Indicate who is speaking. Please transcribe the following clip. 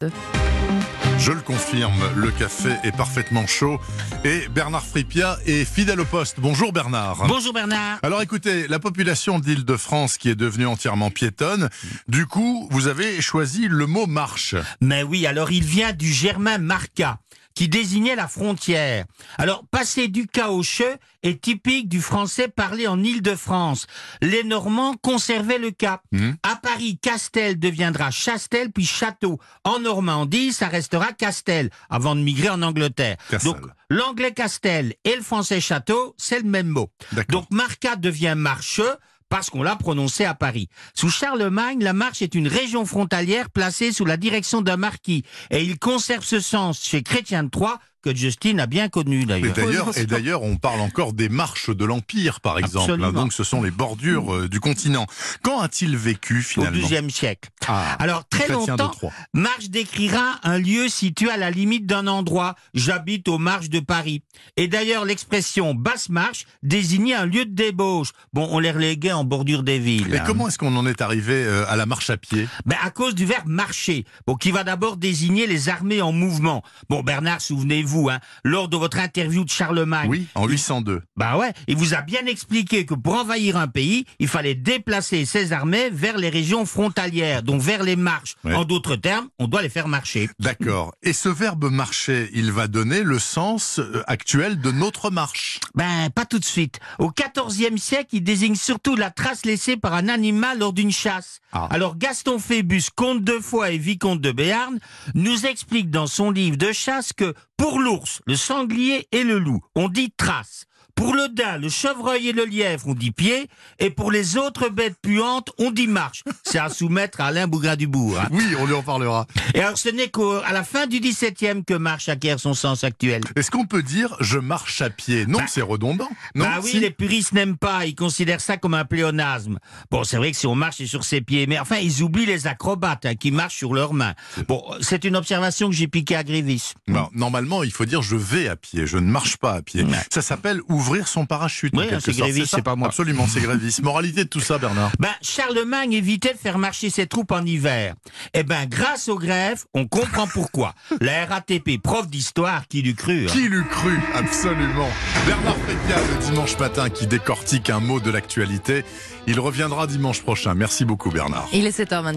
Speaker 1: Je le confirme, le café est parfaitement chaud et Bernard Fripia est fidèle au poste. Bonjour Bernard.
Speaker 2: Bonjour Bernard.
Speaker 1: Alors écoutez, la population d'Île-de-France qui est devenue entièrement piétonne, du coup, vous avez choisi le mot marche.
Speaker 2: Mais oui, alors il vient du germain marca, qui désignait la frontière. Alors, passer du ca au che est typique du français parlé en Île-de-France. Les Normands conservaient le ca. À Paris, Castel deviendra Chastel, puis Château. En Normandie, ça restera Castel, avant de migrer en Angleterre.
Speaker 1: Castel.
Speaker 2: Donc, l'anglais Castel et le français Château, c'est le même mot.
Speaker 1: D'accord.
Speaker 2: Donc, marca devient marche, parce qu'on l'a prononcé à Paris. Sous Charlemagne, la Marche est une région frontalière placée sous la direction d'un marquis. Et il conserve ce sens chez Chrétien de Troyes, que Justine a bien connu d'ailleurs.
Speaker 1: Et d'ailleurs, on parle encore des marches de l'Empire, par exemple.
Speaker 2: Absolument.
Speaker 1: Donc ce sont les bordures du continent. Quand a-t-il vécu
Speaker 2: Au
Speaker 1: finalement?
Speaker 2: XIIe siècle.
Speaker 1: Ah,
Speaker 2: Alors, très
Speaker 1: Chrétien de
Speaker 2: longtemps,
Speaker 1: Troyes.
Speaker 2: Marche décrira un lieu situé à la limite d'un endroit. J'habite aux marches de Paris. Et d'ailleurs, l'expression basse marche désignait un lieu de débauche. Bon, on les reléguait en bordure des villes.
Speaker 1: Et comment est-ce qu'on en est arrivé à la marche à pied?
Speaker 2: À cause du verbe marcher, qui va d'abord désigner les armées en mouvement. Bon, Bernard, souvenez-vous, lors de votre interview de Charlemagne.
Speaker 1: Oui, en 802.
Speaker 2: Il vous a bien expliqué que pour envahir un pays, il fallait déplacer ses armées vers les régions frontalières, donc vers les marches.
Speaker 1: Ouais.
Speaker 2: En d'autres termes, on doit les faire marcher.
Speaker 1: D'accord. Et ce verbe marcher, il va donner le sens actuel de notre marche.
Speaker 2: Pas tout de suite. Au XIVe siècle, il désigne surtout la trace laissée par un animal lors d'une chasse.
Speaker 1: Ah.
Speaker 2: Alors Gaston Phébus, comte de Foix et vicomte de Béarn, nous explique dans son livre de chasse que pour l'ours, le sanglier et le loup, on dit trace. Pour le daim, le chevreuil et le lièvre, on dit pied. Et pour les autres bêtes puantes, on dit marche. C'est à soumettre à Alain Bougrain-Dubourg.
Speaker 1: Oui, on lui en parlera.
Speaker 2: Et alors, ce n'est qu'à la fin du XVIIe que marche acquiert son sens actuel.
Speaker 1: Est-ce qu'on peut dire je marche à pied? Non, c'est redondant. Non,
Speaker 2: Oui,
Speaker 1: si.
Speaker 2: les puristes n'aiment pas, ils considèrent ça comme un pléonasme. Bon, c'est vrai que si on marche, c'est sur ses pieds, mais enfin, ils oublient les acrobates qui marchent sur leurs mains. Bon, c'est une observation que j'ai piquée à Grévis.
Speaker 1: Non, normalement, il faut dire je vais à pied, je ne marche pas à pied.
Speaker 2: Ouais.
Speaker 1: Ça s'appelle ouvrir son parachute.
Speaker 2: Oui,
Speaker 1: en quelque
Speaker 2: c'est
Speaker 1: sorte.
Speaker 2: Grévis,
Speaker 1: ça
Speaker 2: c'est pas moi.
Speaker 1: Absolument, c'est Grévis. Moralité de tout ça, Bernard.
Speaker 2: Charlemagne évitait de faire marcher ses troupes en hiver. Grâce aux grèves, on comprend pourquoi. La RATP, prof d'histoire, qui l'eut cru.
Speaker 1: Qui l'eût cru? Absolument. Bernard Fripia, le dimanche matin, qui décortique un mot de l'actualité. Il reviendra dimanche prochain. Merci beaucoup, Bernard.
Speaker 3: Il est 7h24.